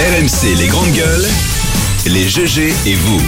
RMC, les grandes gueules, les GG et vous.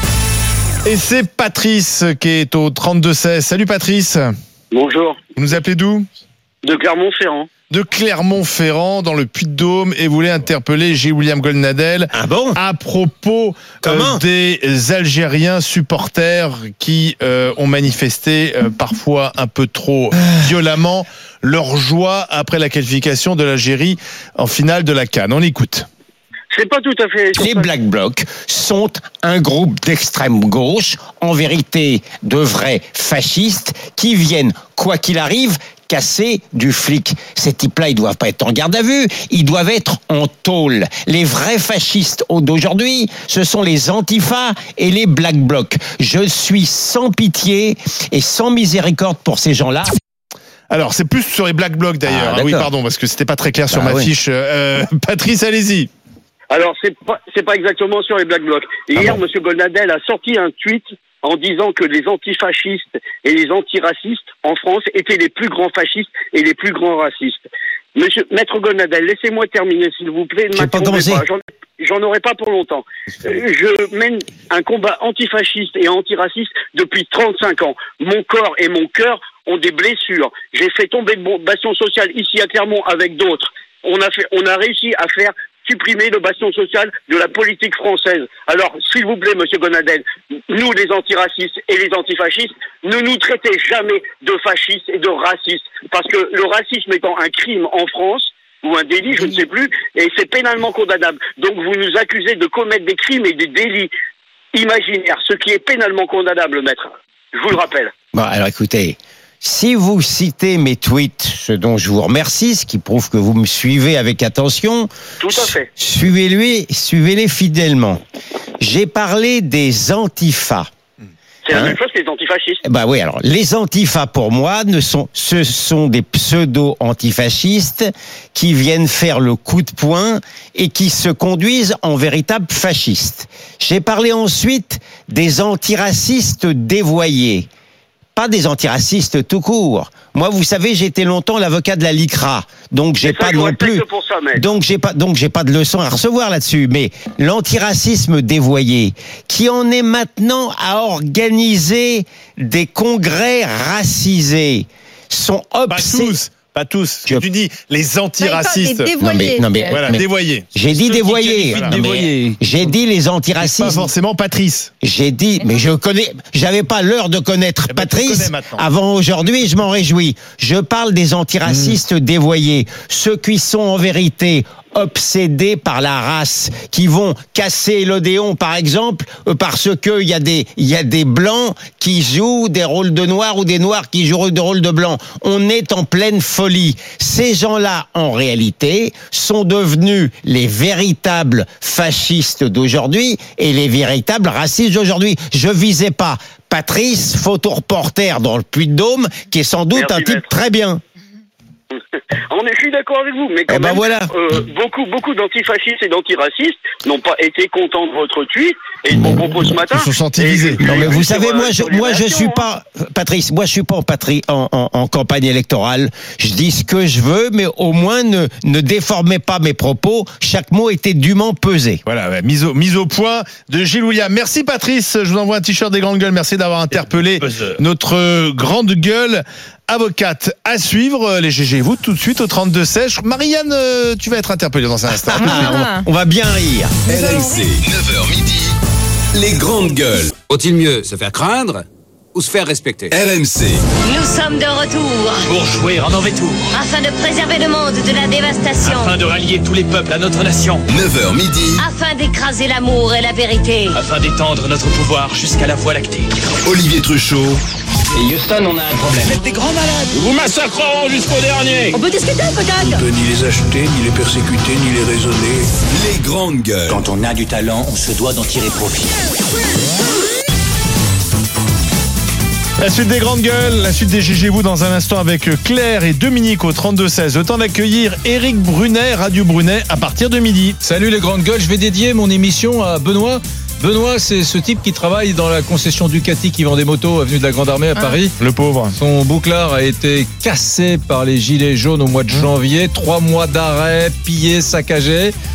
Et c'est Patrice qui est au 32-16. Salut Patrice. Bonjour. Vous nous appelez d'où ? De Clermont-Ferrand. De Clermont-Ferrand, dans le Puy-de-Dôme, et vous voulez interpeller William Goldnadel à propos des Algériens supporters qui ont manifesté parfois un peu trop violemment leur joie après la qualification de l'Algérie en finale de la CAN. On écoute. C'est pas tout à fait... Les Black Blocs sont un groupe d'extrême gauche, en vérité de vrais fascistes, qui viennent, quoi qu'il arrive, casser du flic. Ces types-là, ils doivent pas être en garde à vue, ils doivent être en tôle. Les vrais fascistes d'aujourd'hui, ce sont les Antifa et les Black Blocs. Je suis sans pitié et sans miséricorde pour ces gens-là. Alors, c'est plus sur les Black Blocs d'ailleurs. Oui, pardon, parce que c'était pas très clair sur ma fiche. Patrice, allez-y. Alors, c'est pas exactement sur les Black Blocs. Hier, M. Goldnadel a sorti un tweet en disant que les antifascistes et les antiracistes en France étaient les plus grands fascistes et les plus grands racistes. Maître Goldnadel, laissez-moi terminer, s'il vous plaît. Ne m'interrompez pas. J'en aurai pas pour longtemps. Je mène un combat antifasciste et antiraciste depuis 35 ans. Mon corps et mon cœur ont des blessures. J'ai fait tomber le bastion social ici à Clermont avec d'autres. On a réussi à faire supprimer le bastion social de la politique française. Alors, s'il vous plaît, monsieur Goldnadel, nous, les antiracistes et les antifascistes, ne nous traitez jamais de fascistes et de racistes. Parce que le racisme étant un crime en France, ou un délit, je ne sais plus, et c'est pénalement condamnable. Donc, vous nous accusez de commettre des crimes et des délits imaginaires, ce qui est pénalement condamnable, maître. Je vous le rappelle. Bon, alors écoutez... Si vous citez mes tweets, ce dont je vous remercie, ce qui prouve que vous me suivez avec attention, tout à fait. Suivez-les fidèlement. J'ai parlé des Antifa. C'est la même chose que les antifascistes. Bah oui, alors les Antifa pour moi ce sont des pseudo-antifascistes qui viennent faire le coup de poing et qui se conduisent en véritables fascistes. J'ai parlé ensuite des antiracistes dévoyés. Pas des antiracistes tout court. Moi, vous savez, j'ai été longtemps l'avocat de la LICRA, donc j'ai pas non plus. Donc j'ai pas de leçon à recevoir là-dessus. Mais l'antiracisme dévoyé, qui en est maintenant à organiser des congrès racisés, sont obsédés. Pas tous. Tu dis les antiracistes. Non mais voilà, dévoyés. J'ai dit dévoyés. J'ai dit les antiracistes. Pas forcément Patrice. J'ai dit, mais j'avais pas l'heure de connaître Patrice avant aujourd'hui, je m'en réjouis. Je parle des antiracistes dévoyés, ceux qui sont en vérité obsédés par la race, qui vont casser l'Odéon par exemple parce que il y a des blancs qui jouent des rôles de noirs ou des noirs qui jouent des rôles de blancs. On est en pleine folie. Ces gens-là en réalité sont devenus les véritables fascistes d'aujourd'hui et les véritables racistes d'aujourd'hui. Je visais pas Patrice, photoreporter dans le Puy-de-Dôme, qui est sans doute un type très bien. Je suis d'accord avec vous, mais quand même, voilà. beaucoup d'antifascistes et d'antiracistes n'ont pas été contents de votre tweet et de mon propos ce matin. Ils se sont senti Non, mais vous savez, moi, je suis pas, Patrice, moi, je suis pas en campagne électorale. Je dis ce que je veux, mais au moins, ne déformez pas mes propos. Chaque mot était dûment pesé. Voilà, mise au point de Gilles William. Merci, Patrice. Je vous envoie un t-shirt des grandes gueules. Merci d'avoir interpellé notre grande gueule. Avocate à suivre, les GG, vous tout de suite au 32-16. Marianne, tu vas être interpellée dans un instant. On va bien rire. RMC, 9h midi, les grandes gueules. Vaut-il mieux se faire craindre ou se faire respecter? RMC. Nous sommes de retour pour jouer en mauvais tour, afin de préserver le monde de la dévastation, afin de rallier tous les peuples à notre nation, 9h midi, afin d'écraser l'amour et la vérité, afin d'étendre notre pouvoir jusqu'à la Voie lactée. Olivier Truchot. Et Houston, on a un problème. Vous êtes des grands malades. Nous vous massacrerons jusqu'au dernier. On peut discuter peut-être. On ne peut ni les acheter, ni les persécuter, ni les raisonner. Les grandes gueules. Quand on a du talent, on se doit d'en tirer profit. La suite des grandes gueules, la suite des GG vous dans un instant avec Claire et Dominique au 32-16. Le temps d'accueillir Éric Brunet, Radio Brunet, à partir de midi. Salut les grandes gueules, je vais dédier mon émission à Benoît. Benoît, c'est ce type qui travaille dans la concession Ducati qui vend des motos avenue de la Grande Armée à Paris. Le pauvre. Son bouclard a été cassé par les gilets jaunes au mois de janvier. 3 mois d'arrêt, pillé, saccagé.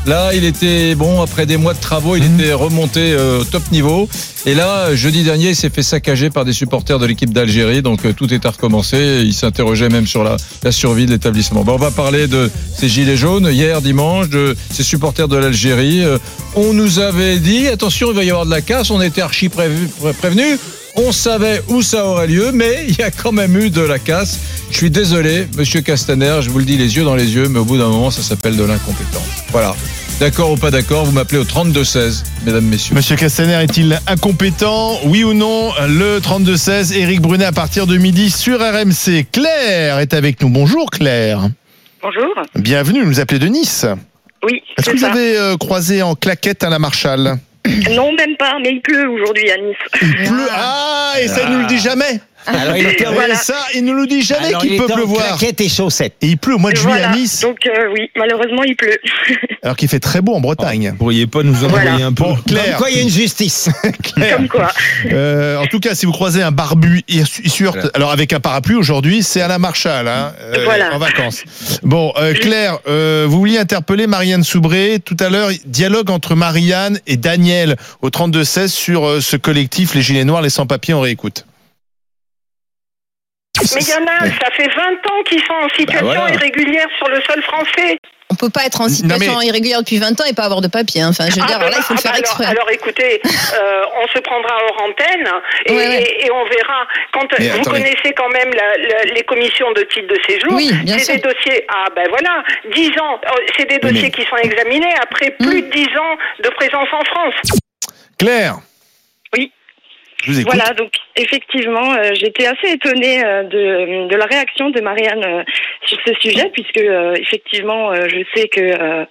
Là, il était bon après des mois de travaux, il était remonté au top niveau. Et là, jeudi dernier, il s'est fait saccager par des supporters de l'équipe d'Algérie. Donc tout est à recommencer. Il s'interrogeait même sur la survie de l'établissement. Bon, on va parler de ces gilets jaunes hier dimanche, de ces supporters de l'Algérie. On nous avait dit attention, il va y avoir de la casse. On était archi prévenus. On savait où ça aurait lieu, mais il y a quand même eu de la casse. Je suis désolé, monsieur Castaner, je vous le dis les yeux dans les yeux, mais au bout d'un moment, ça s'appelle de l'incompétence. Voilà. D'accord ou pas d'accord, vous m'appelez au 32-16, mesdames, messieurs. Monsieur Castaner est-il incompétent? Oui ou non? Le 32-16, Éric Brunet à partir de midi sur RMC. Claire est avec nous. Bonjour Claire. Bonjour. Bienvenue, vous nous appelez de Nice. Oui, Est-ce que vous avez croisé en claquette à la Marchal? Non, même pas, mais il pleut aujourd'hui à Nice. Il pleut. Ah, et ça, il ne nous le dit jamais. Alors, il était Voilà. Ça, il ne nous dit jamais qu'il peut pleuvoir. Claquettes et chaussettes. Et il pleut au mois de juillet à Nice. Donc, oui, malheureusement, il pleut. Alors qu'il fait très beau en Bretagne. Vous pourriez pas nous envoyer un peu Claire. Comme quoi, il y a une justice. Claire. Comme quoi. En tout cas, si vous croisez un barbu, il surte. Alors, avec un parapluie aujourd'hui, c'est à la Marchal, hein, voilà. en vacances. Bon, Claire, vous vouliez interpeller Marianne Soubré. Tout à l'heure, dialogue entre Marianne et Daniel au 32-16 sur ce collectif, les Gilets Noirs, les sans-papiers. On réécoute. Mais il y en a, ça fait 20 ans qu'ils sont en situation irrégulière sur le sol français. On peut pas être en situation irrégulière depuis 20 ans et pas avoir de papier. Hein. Enfin, je veux dire, là, il faut le faire exprès. Alors, écoutez, on se prendra hors antenne et on verra. Quand vous connaissez quand même les commissions de titre de séjour, c'est des dossiers. Ah ben voilà, 10 ans. C'est des dossiers qui sont examinés après plus de 10 ans de présence en France. Claire. Oui. Voilà, donc effectivement, j'étais assez étonnée de la réaction de Marianne sur ce sujet, puisque effectivement, je sais que...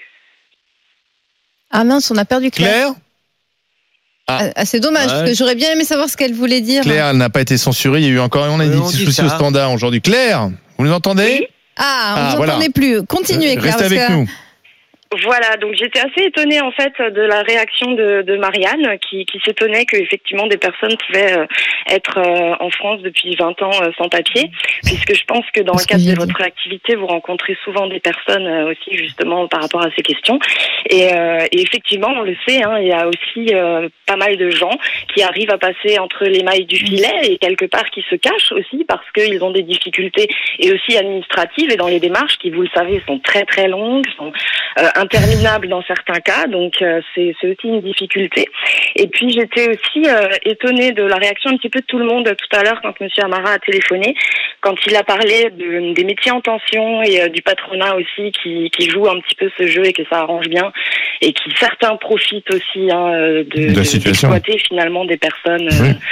Ah mince, on a perdu Claire. C'est dommage, Ouais. parce que j'aurais bien aimé savoir ce qu'elle voulait dire. Claire, elle n'a pas été censurée. Il y a eu encore, on a dit souci au standard aujourd'hui. Claire, vous nous entendez? Oui. Ah, on ne entendait plus. Continuez, Claire. Restez avec nous. Voilà, donc j'étais assez étonnée en fait de la réaction de Marianne qui s'étonnait que effectivement des personnes pouvaient être en France depuis 20 ans sans papier, puisque je pense que dans le cadre de votre activité vous rencontrez souvent des personnes aussi justement par rapport à ces questions et effectivement on le sait, hein, il y a aussi pas mal de gens qui arrivent à passer entre les mailles du filet et quelque part qui se cachent aussi parce qu'ils ont des difficultés et aussi administratives et dans les démarches qui vous le savez sont très très longues, sont interminable dans certains cas, donc c'est aussi une difficulté. Et puis j'étais aussi étonnée de la réaction un petit peu de tout le monde tout à l'heure quand M. Amara a téléphoné, quand il a parlé des métiers en tension et du patronat aussi qui joue un petit peu ce jeu et que ça arrange bien et qui certains profitent aussi d'exploiter finalement des personnes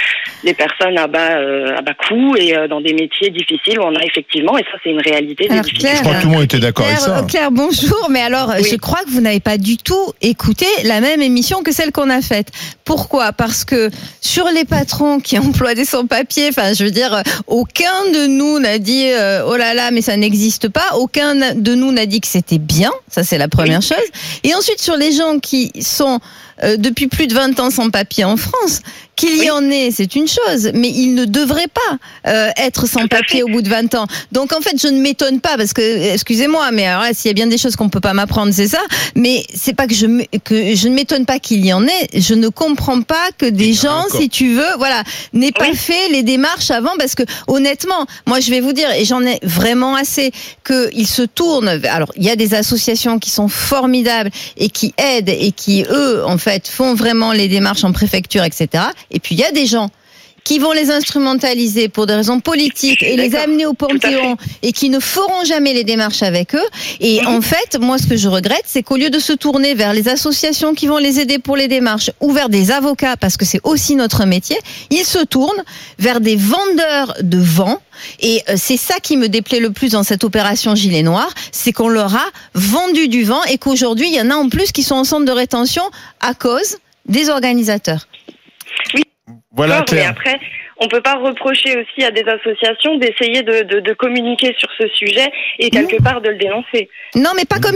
à bas coût et dans des métiers difficiles où on a effectivement, et ça c'est une réalité. Alors, Claire, je crois que tout le monde était d'accord avec ça. Claire, bonjour, mais alors je crois que vous n'avez pas du tout écouté la même émission que celle qu'on a faite. Pourquoi ? Parce que sur les patrons qui emploient des sans-papiers, enfin je veux dire, aucun de nous n'a dit oh là là mais ça n'existe pas, aucun de nous n'a dit que c'était bien, ça c'est la première chose. Et ensuite sur les gens qui sont depuis plus de 20 ans sans papier en France, qu'il y en ait, c'est une chose, mais ils ne devraient pas être sans papier au bout de 20 ans. Donc en fait, je ne m'étonne pas, parce que, excusez-moi, mais alors là, s'il y a bien des choses qu'on ne peut pas m'apprendre, c'est ça, mais c'est pas que je ne m'étonne pas qu'il y en ait, je ne comprends pas que des gens, si tu veux, voilà, n'aient pas fait les démarches avant, parce que honnêtement, moi je vais vous dire, et j'en ai vraiment assez, qu'ils se tournent, alors il y a des associations qui sont formidables, et qui aident, et qui, eux, en fait, font vraiment les démarches en préfecture, etc., et puis il y a des gens qui vont les instrumentaliser pour des raisons politiques et les amener au Panthéon et qui ne feront jamais les démarches avec eux. Et en fait, moi, ce que je regrette, c'est qu'au lieu de se tourner vers les associations qui vont les aider pour les démarches ou vers des avocats, parce que c'est aussi notre métier, ils se tournent vers des vendeurs de vent. Et c'est ça qui me déplaît le plus dans cette opération Gilets Noirs, c'est qu'on leur a vendu du vent et qu'aujourd'hui, il y en a en plus qui sont en centre de rétention à cause des organisateurs. Voilà, Claire. Mais après, on peut pas reprocher aussi à des associations d'essayer de communiquer sur ce sujet et quelque part de le dénoncer. Non, mais pas comme ça.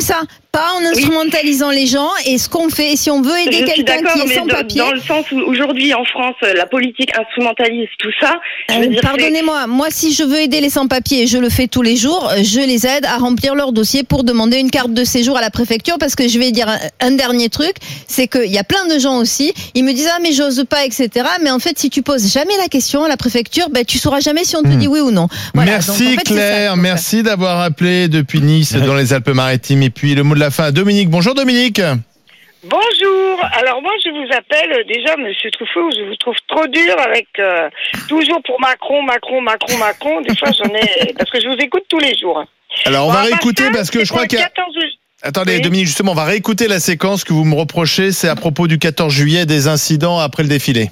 Pas en instrumentalisant les gens, et ce qu'on fait, si on veut aider quelqu'un qui est sans papier. Dans le sens où aujourd'hui en France, la politique instrumentalise tout ça. Pardonnez-moi, moi si je veux aider les sans-papiers, je le fais tous les jours, je les aide à remplir leur dossier pour demander une carte de séjour à la préfecture, parce que je vais dire un dernier truc, c'est qu'il y a plein de gens aussi, ils me disent mais j'ose pas, etc. Mais en fait, si tu poses jamais la question à la préfecture, tu sauras jamais si on te dit oui ou non. Voilà, merci donc, en fait, Claire, merci d'avoir appelé depuis Nice dans les Alpes-Maritimes. Et puis le mot de la fin, Dominique. Bonjour Dominique. Bonjour. Alors moi je vous appelle déjà Monsieur Truffaut, je vous trouve trop dur avec toujours pour Macron. Des fois j'en ai parce que je vous écoute tous les jours. Alors on va réécouter parce que je crois qu'il y a... Attendez oui. Dominique, justement on va réécouter la séquence que vous me reprochez, c'est à propos du 14 juillet, des incidents après le défilé.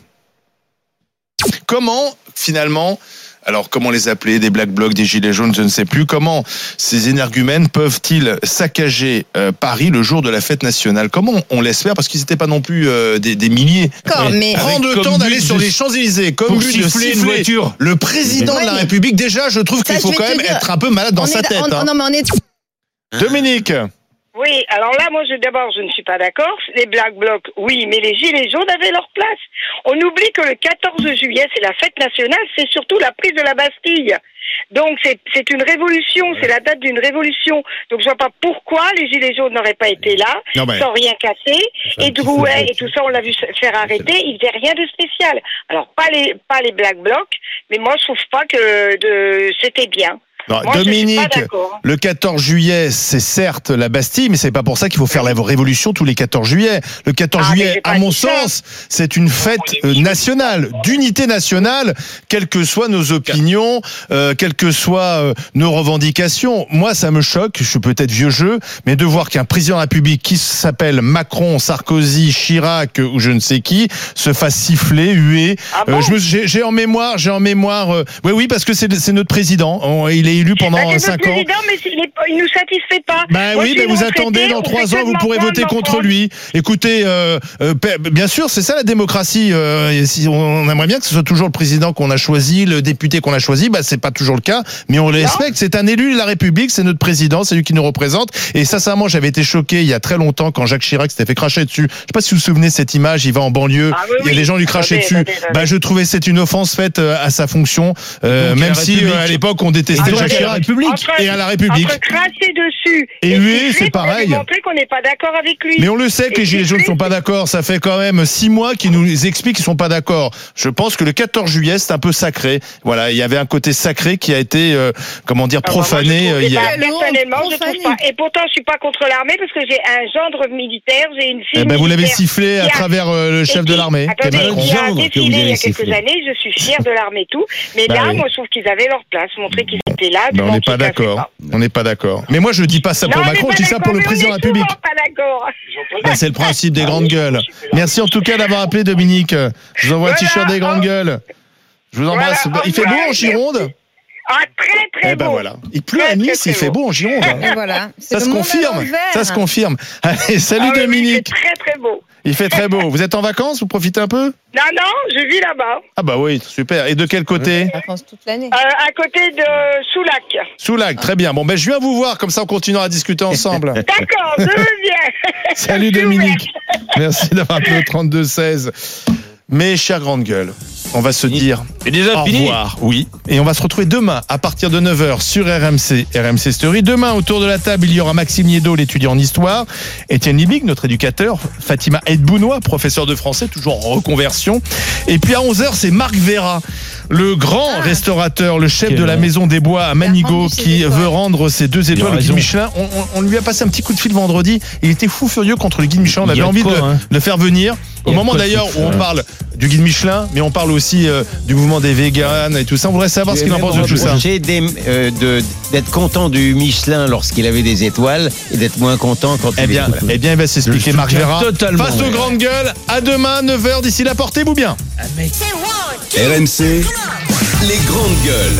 Comment finalement... Alors, comment les appeler, des Black Blocs, des Gilets jaunes, je ne sais plus. Comment ces énergumènes peuvent-ils saccager Paris le jour de la fête nationale? Comment on laisse faire? Parce qu'ils n'étaient pas non plus des milliers. Mais prendre le temps d'aller sur les Champs-Élysées, comme but de siffler une voiture. Le président de la République, déjà, je trouve qu'il faut quand même être un peu malade dans sa tête. Non, mais on est... Dominique. Oui, alors là, moi, d'abord, je ne suis pas d'accord. Les Black Blocs, oui, mais les Gilets jaunes avaient leur place. On oublie que le 14 juillet, c'est la fête nationale, c'est surtout la prise de la Bastille. Donc, c'est une révolution, c'est la date d'une révolution. Donc, je vois pas pourquoi les Gilets jaunes n'auraient pas été là, sans rien casser. Et Drouet et tout ça, on l'a vu faire arrêter, ils faisaient rien de spécial. Alors, pas les Black Blocs, mais moi, je trouve pas que c'était bien. Non, moi, Dominique, le 14 juillet, c'est certes la Bastille, mais c'est pas pour ça qu'il faut faire la révolution tous les 14 juillet. Le 14 juillet, à mon sens, c'est une fête nationale, d'unité nationale, quelles que soient nos opinions, quelles que soient nos revendications. Moi, ça me choque, je suis peut-être vieux jeu, mais de voir qu'un président de la République qui s'appelle Macron, Sarkozy, Chirac ou je ne sais qui, se fasse siffler, huer. J'ai en mémoire, oui, parce que c'est notre président. Il est élu pendant 5 ans. Mais il nous satisfait pas. Vous attendez, dans 3 ans, vous pourrez voter contre lui. Écoutez, bien sûr, c'est ça la démocratie. On aimerait bien que ce soit toujours le président qu'on a choisi, le député qu'on a choisi. C'est pas toujours le cas, mais on le respecte. C'est un élu de la République, c'est notre président, c'est lui qui nous représente. Et sincèrement, j'avais été choqué il y a très longtemps quand Jacques Chirac s'était fait cracher dessus. Je sais pas si vous vous souvenez de cette image. Il va en banlieue, il y a des gens lui crachaient dessus. Je trouvais que c'est une offense faite à sa fonction, même si à l'époque on détestait Jacques Chirac et à la République. Entre cracher dessus et huer, c'est pareil. Montrer qu'on n'est pas d'accord avec lui. Mais on le sait que les Gilets jaunes ne sont pas d'accord. Ça fait quand même 6 mois qu'ils nous expliquent qu'ils ne sont pas d'accord. Je pense que le 14 juillet, c'est un peu sacré. Voilà, il y avait un côté sacré qui a été, profané hier. Personnellement, je trouve pas. Et pourtant, je suis pas contre l'armée parce que j'ai un gendre militaire, j'ai une fille militaire. Vous l'avez sifflé à travers le chef de l'armée. Attendez, qui a défilé il y a quelques années. Je suis fière de l'armée tout. Mais là, moi, je trouve qu'ils avaient leur place, montrer qu'ils étaient là. On n'est pas d'accord. On n'est pas d'accord. Mais moi, je dis pas ça pour Macron, je dis ça pour le président de la République. Pas d'accord. C'est le principe des grandes gueules. Merci en tout cas d'avoir appelé Dominique. Je vous envoie un t-shirt des grandes gueules. Je vous embrasse. Il fait beau en Gironde? Très beau. Voilà. Il pleut à Nice, il fait beau en Gironde. Et voilà. Ça se confirme. Ça se confirme. Allez, salut Dominique. Il fait très beau. Il fait très beau. Vous êtes en vacances? Vous profitez un peu? Non, je vis là-bas. Ah oui, super. Et de quel côté? Vacances toute l'année. À côté de Soulac. Soulac, très bien. Bon, je viens vous voir, comme ça on continuera à discuter ensemble. D'accord, je viens. Salut Dominique. Merci d'avoir appelé au 32-16. Mes chères grandes gueules, on va se dire au revoir. Oui. Et on va se retrouver demain à partir de 9h sur RMC Story. Demain, autour de la table, il y aura Maxime Niedot, l'étudiant en histoire, Étienne Liebig, notre éducateur, Fatima Edbounois, professeur de français, toujours en reconversion. Et puis à 11h, c'est Marc Vera, le grand restaurateur, le chef de la Maison des Bois à Manigo, qui veut rendre ses 2 étoiles au guide Michelin. On lui a passé un petit coup de fil vendredi. Il était fou furieux contre le guide Michelin. On avait envie de le faire venir. Au moment d'ailleurs où on parle du guide Michelin, mais on parle aussi du mouvement des véganes et tout ça. On voudrait savoir ce qu'il en pense de tout ça. D'être content du Michelin lorsqu'il avait des étoiles et d'être moins content quand il il va s'expliquer Marc Vera face aux grandes gueules. À demain 9h. D'ici là, portez-vous bien. RMC, les grandes gueules.